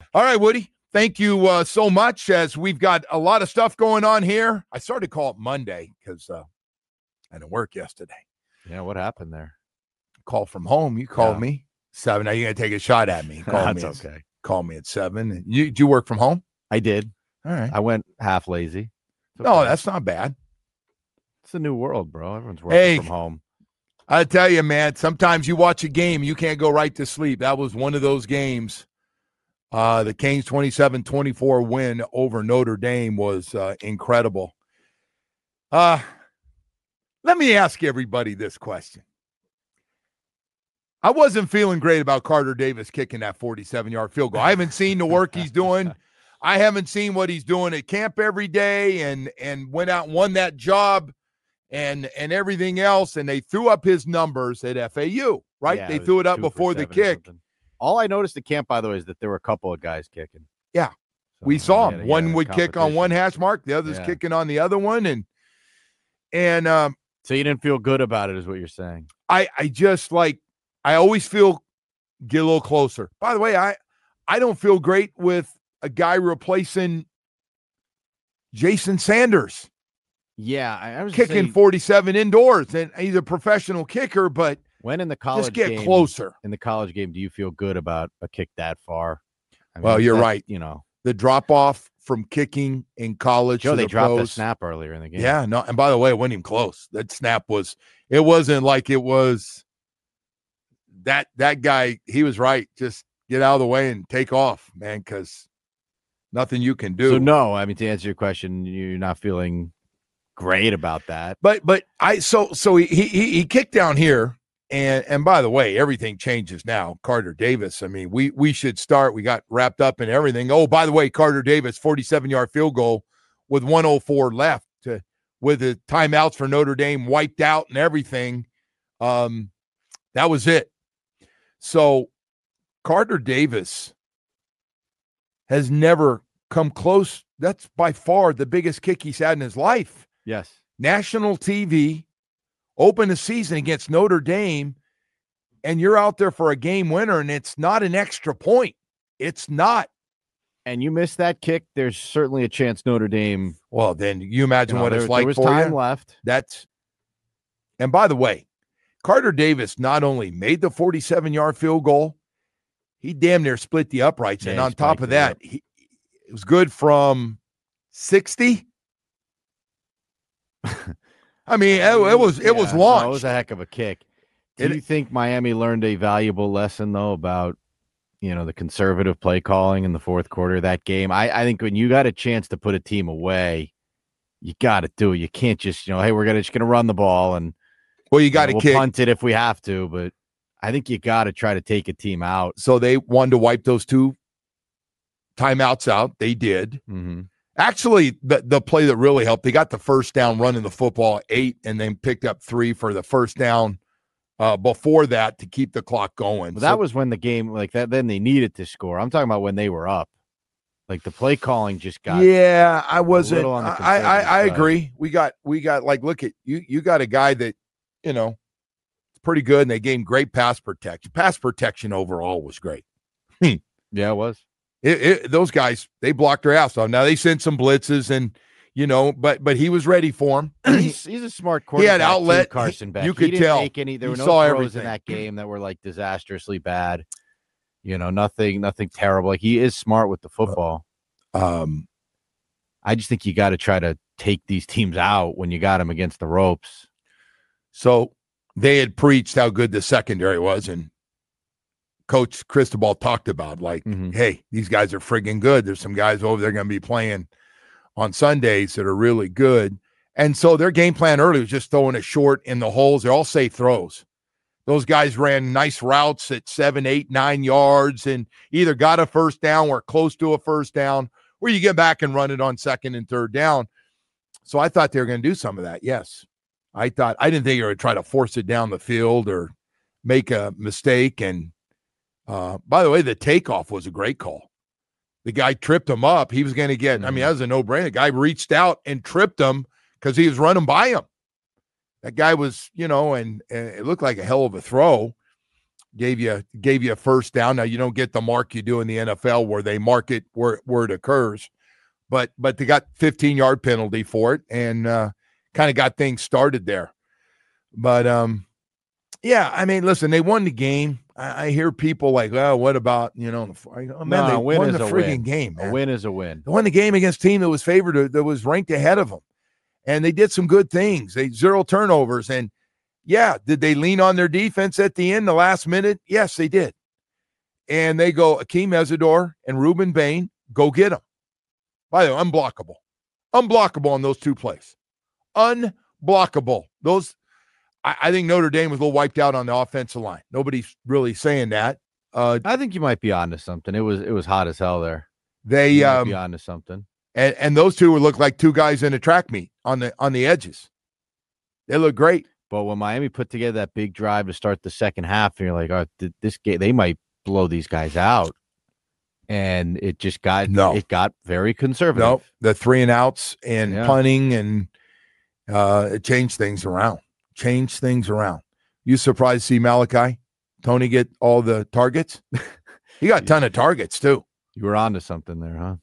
All right, Woody. Thank you so much, as we've got a lot of stuff going on here. I started to call it Monday because I didn't work yesterday. Yeah, what happened there? Call from home. You called me 7. Now you're going to take a shot at me. That's okay. Call me at 7. Did you work from home? I did. All right. I went half lazy. Okay. No, that's not bad. It's a new world, bro. Everyone's working from home. I tell you, man, sometimes you watch a game, you can't go right to sleep. That was one of those games. The Canes 27-24 win over Notre Dame was incredible. Let me ask everybody this question. I wasn't feeling great about Carter Davis kicking that 47-yard field goal. I haven't seen the work he's doing. I haven't seen what he's doing at camp every day, and went out and won that job and everything else, and they threw up his numbers at FAU, right? Yeah, they threw it up before the kick. All I noticed at camp, by the way, is that there were a couple of guys kicking. Yeah. So we saw him. One would kick on one hash mark, the other's kicking on the other one. And so you didn't feel good about it, is what you're saying. I just I always get a little closer. By the way, I don't feel great with a guy replacing Jason Sanders. Yeah, I was kicking 47 indoors, and he's a professional kicker, but when in the college just get game, closer. In the college game, do you feel good about a kick that far? I mean, well, you're right. You know, the drop off from kicking in college. Joe, they dropped pros. a snap earlier in the game. Yeah, no. And by the way, it wasn't even close. That snap it wasn't like it was that guy. He was right. Just get out of the way and take off, man, because nothing you can do. So no, I mean, to answer your question, you're not feeling great about that. But so he kicked down here. And by the way, everything changes now. Carter Davis, I mean, we should start. We got wrapped up in everything. Oh, by the way, Carter Davis, 47-yard field goal with 1:04 left, with the timeouts for Notre Dame wiped out and everything. That was it. So Carter Davis has never come close. That's by far the biggest kick he's had in his life. Yes. National TV. Open the season against Notre Dame, and you're out there for a game winner, and it's not an extra point. It's not. And you miss that kick, there's certainly a chance Notre Dame. Well, then you imagine what it's like. There was for time you. Left. And by the way, Carter Davis not only made the 47-yard field goal, he damn near split the uprights. Yeah, and on top of that, it was good from 60. I mean, it was launched. No, it was a heck of a kick. Do you think Miami learned a valuable lesson, though, about, the conservative play calling in the fourth quarter of that game? I think when you got a chance to put a team away, you got to do it. You can't just, hey, we're just going to run the ball and you got to we'll punt it if we have to. But I think you got to try to take a team out. So they wanted to wipe those 2 timeouts out. They did. Mm-hmm. Actually, the play that really helped, they got the first down running the football 8 and then picked up 3 for the first down before that to keep the clock going. Well, that was when the game like that. Then they needed to score. I'm talking about when they were up. Like the play calling just got. Yeah, I wasn't. I agree. We got like, look at you. You got a guy that, it's pretty good, and they gave him great pass protection. Pass protection overall was great. Yeah, it was. Those guys, they blocked their ass off. Now they sent some blitzes, and but he was ready for him. He's a smart quarterback. He had outlet. Too, Carson Beck. You could tell. There were no throws in that game that were like disastrously bad. Nothing terrible. Like, he is smart with the football. I just think you got to try to take these teams out when you got them against the ropes. So they had preached how good the secondary was, and Coach Cristobal talked about, hey, these guys are friggin' good. There's some guys over there going to be playing on Sundays that are really good. And so their game plan early was just throwing it short in the holes. They're all safe throws. Those guys ran nice routes at 7, 8, 9 yards and either got a first down or close to a first down, or you get back and run it on second and third down. So I thought they were going to do some of that. Yes. I didn't think they were going to try to force it down the field or make a mistake. And by the way, the takeoff was a great call. The guy tripped him up. He was going to get, that was a no-brainer. The guy reached out and tripped him because he was running by him. That guy was, and it looked like a hell of a throw. gave you a first down. Now you don't get the mark you do in the NFL where they mark it where it occurs, but they got 15-yard penalty for it and kind of got things started there. But yeah, I mean, listen, they won the game. I hear people like, "Oh, what about they won the frigging game. Man. A win is a win. They won the game against a team that was favored, that was ranked ahead of them, and they did some good things. They 0 turnovers, and yeah, did they lean on their defense at the end, the last minute? Yes, they did. And they go, Akeem Mesidor and Ruben Bain, go get them. By the way, unblockable on those two plays, unblockable. Those. I think Notre Dame was a little wiped out on the offensive line. Nobody's really saying that. I think you might be onto something. It was hot as hell there. They might be onto something. And those two would look like two guys in a track meet on the edges. They look great. But when Miami put together that big drive to start the second half, and you're like, oh, this game, they might blow these guys out. And it just got very conservative. No, the 3 and outs and punting, and it changed things around. You surprised to see Malachi Tony get all the targets? He got a ton of targets too. You were onto something there, huh?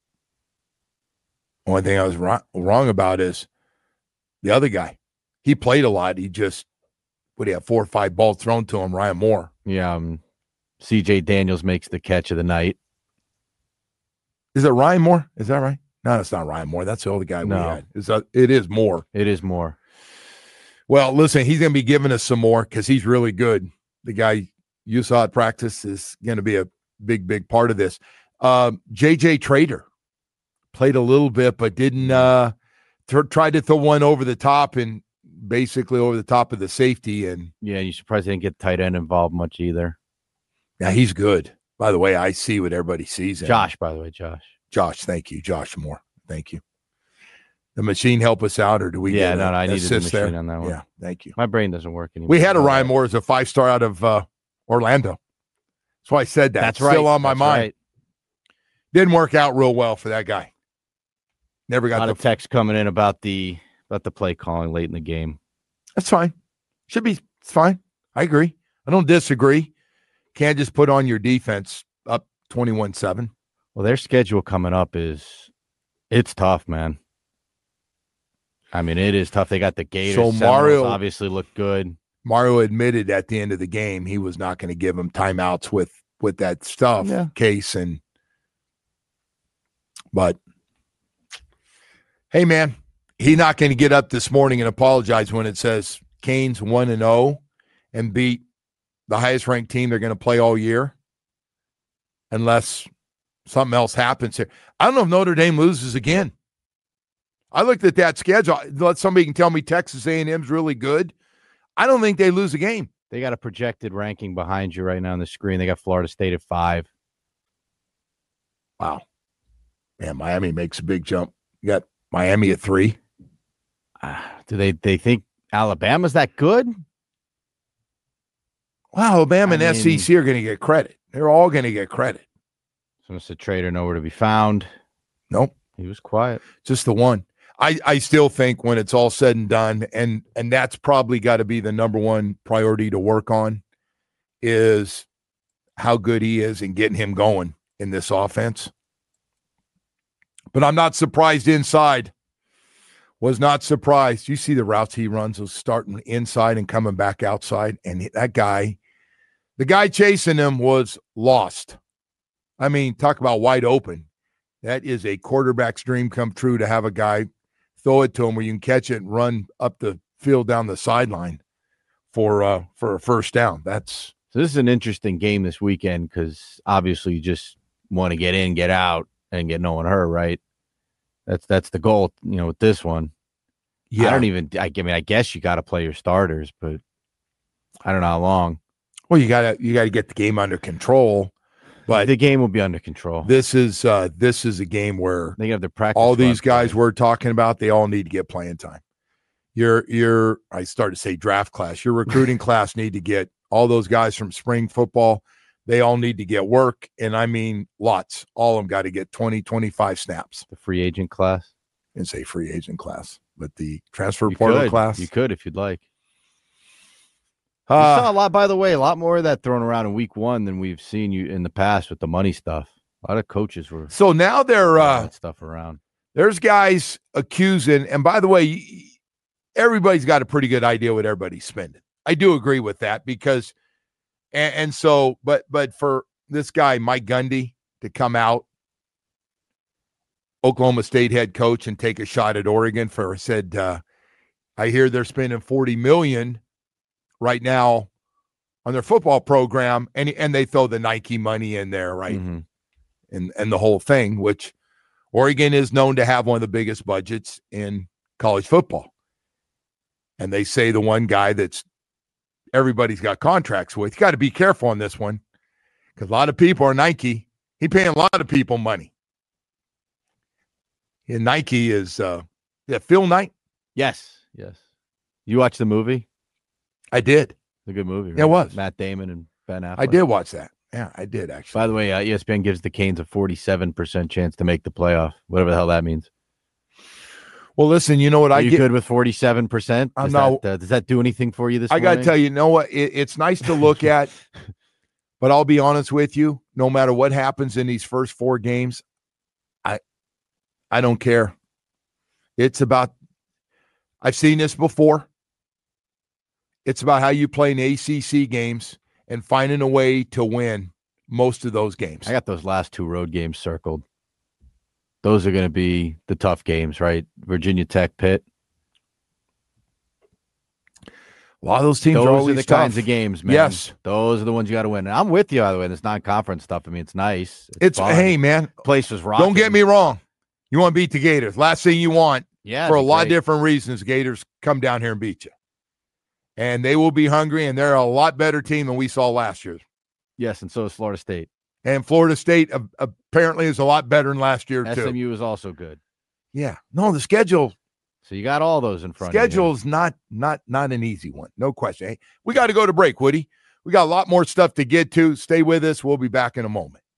One thing I was wrong about is the other guy. He played a lot. He just, what do you have, 4 or 5 balls thrown to him, Ryan Moore. Yeah, C.J. Daniels makes the catch of the night. Is it Ryan Moore? Is that right? No, it's not Ryan Moore. That's the other guy we had. It is Moore. It is Moore. Well, listen, he's going to be giving us some more because he's really good. The guy you saw at practice is going to be a big, big part of this. J.J. Trader played a little bit, but didn't try to throw one over the top and basically over the top of the safety. And yeah, you surprised they didn't get tight end involved much either. Yeah, he's good. By the way, I see what everybody sees. Josh, by the way, Josh. Josh, thank you. Josh Moore. Thank you. The machine help us out, or do we get I needed the machine there on that one. Yeah, thank you. My brain doesn't work anymore. We had a Ryan Moore as a 5-star out of Orlando. That's why I said that. That's still on my mind. Right. Didn't work out real well for that guy. Never got a lot of text coming in about the play calling late in the game. That's fine. It's fine. I agree. I don't disagree. Can't just put on your defense up 21-7. Well, their schedule coming up it's tough, man. I mean, it is tough. They got the Gators. So Mario obviously looked good. Mario admitted at the end of the game he was not going to give them timeouts with that stuff case. But hey, man, he's not going to get up this morning and apologize when it says Canes 1-0 and beat the highest ranked team they're going to play all year, unless something else happens here. I don't know if Notre Dame loses again. I looked at that schedule. Somebody can tell me Texas A&M's really good. I don't think they lose a game. They got a projected ranking behind you right now on the screen. They got Florida State at 5. Wow. Man, Miami makes a big jump. You got Miami at 3. Do they think Alabama's that good? Well, Alabama and SEC are going to get credit. They're all going to get credit. So Mr. Trader nowhere to be found. Nope. He was quiet. Just the one. I still think when it's all said and done, and that's probably got to be the number one priority to work on, is how good he is and getting him going in this offense. But I'm not surprised inside. Was not surprised. You see the routes he runs, those starting inside and coming back outside. And that guy, the guy chasing him was lost. I mean, talk about wide open. That is a quarterback's dream come true, to have a guy throw it to him where you can catch it and run up the field down the sideline for a first down. So this is an interesting game this weekend, because obviously you just want to get in, get out, and get no one hurt, right? That's the goal, with this one. Yeah. I guess you got to play your starters, but I don't know how long. Well, you got to get the game under control. But the game will be under control. This is a game where they have their practice. All these guys we're talking about, they all need to get playing time. I started to say draft class. Your recruiting class need to get all those guys from spring football. They all need to get work, and I mean lots. All of them got to get 20, 25 snaps. The free agent class? I didn't say free agent class, but the transfer portal class. You could if you'd like. We saw a lot, by the way, a lot more of that thrown around in week 1 than we've seen you in the past with the money stuff. A lot of coaches were so now they're that stuff around. There's guys accusing, and by the way, everybody's got a pretty good idea what everybody's spending. I do agree with that because, and so, but for this guy Mike Gundy to come out, Oklahoma State head coach, and take a shot at Oregon said, I hear they're spending $40 million right now on their football program, and they throw the Nike money in there, right? Mm-hmm. And the whole thing, which Oregon is known to have one of the biggest budgets in college football. And they say the one guy that's everybody's got contracts with, you got to be careful on this one because a lot of people are Nike. He paying a lot of people money. And Nike is Phil Knight? Yes. You watched the movie? I did. It's a good movie. Right? Yeah, it was. Matt Damon and Ben Affleck. I did watch that. Yeah, I did actually. By the way, ESPN gives the Canes a 47% chance to make the playoff, whatever the hell that means. Well, listen, you know what Are you good with 47%? Does that do anything for you this morning? I got to tell you, know what? It's nice to look at, but I'll be honest with you. No matter what happens in these first 4 games, I don't care. It's about, I've seen this before. It's about how you play in the ACC games and finding a way to win most of those games. I got those last 2 road games circled. Those are going to be the tough games, right? Virginia Tech, Pitt. A lot of those teams are always the tough. kinds of games, man. Yes. Those are the ones you got to win. And I'm with you, by the way, this non-conference stuff. I mean, it's nice. It's hey, man. Place was rocking. Don't get me wrong. You want to beat the Gators. Last thing you want, for a lot of different reasons, Gators come down here and beat you. And they will be hungry, and they're a lot better team than we saw last year. Yes, and so is Florida State. And Florida State apparently is a lot better than last year, too. SMU is also good. Yeah. No, the schedule. So you got all those in front of you. Schedule's not an easy one. No question. Hey, we got to go to break, Woody. We got a lot more stuff to get to. Stay with us. We'll be back in a moment.